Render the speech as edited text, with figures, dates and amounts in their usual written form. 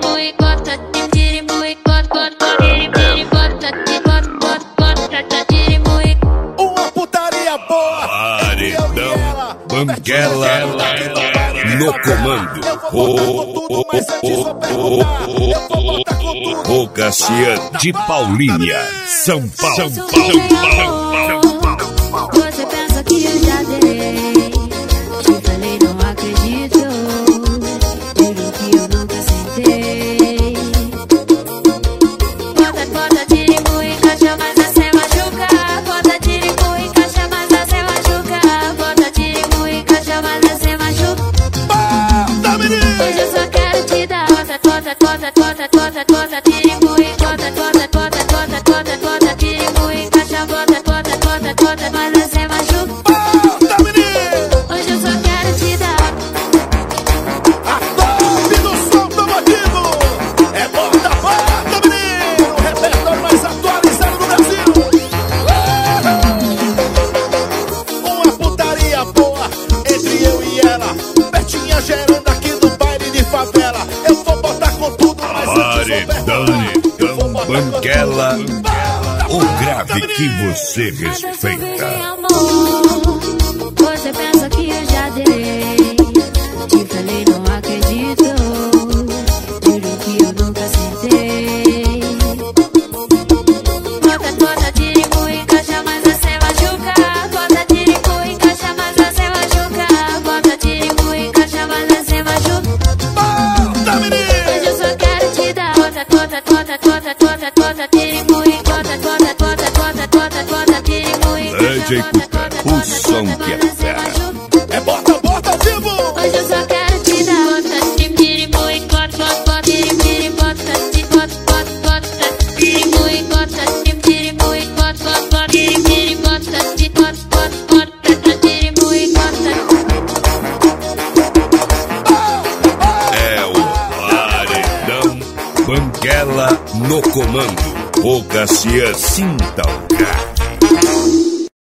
Uma putaria boa. Paredão Banguela no comando. O Cassian de Paulínia, São Paulo. Você pensa que eu já dei? Te falei, não acredito. Juro que eu nunca sentei. Bota tirico, encaixa, mas você machuca. Bota tirico, encaixa, mas você machuca. Bota tirico, encaixa, mas você machuca. Hoje eu só quero te dar. Bota tirico, encaixa, mas você machuca. Hoje eu só quero te dar. A top do som do motivo é bota, menino. O repertório mais atualizado do Brasil. Uma putaria boa entre eu e ela. Betinha gerando aqui no baile de favela. Eu vou botar com tudo, mas Paredão Banguela, o grave que você respeita. Você pensa que eu já dei? Te falei, não acredito. Juro que eu nunca sentei. Bota tirico, encaixa, mas você machuca. Bota tirico, encaixa, mas você machuca. Bota tirico, encaixa, mas você machuca. Hoje eu só quero te dar. Bota tirico, DJ Cuca, o som que é fera. é bota ao vivo. Hoje eu só quero te dar. Bota tirico, encaixa, tirico, É o Paredão Banguela no comando. O Cassian, sinta o craque.